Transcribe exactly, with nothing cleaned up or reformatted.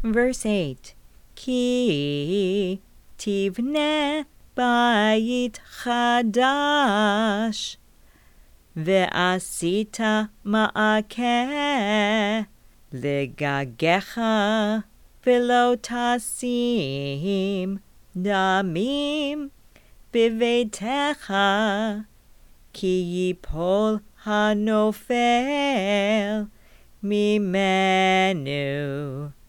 Verse eight. כי תבנה בית חדש, ועשית מעקה לגגיך, ולא תשים דמים בביתך, כי ייפול הנופל ממנו.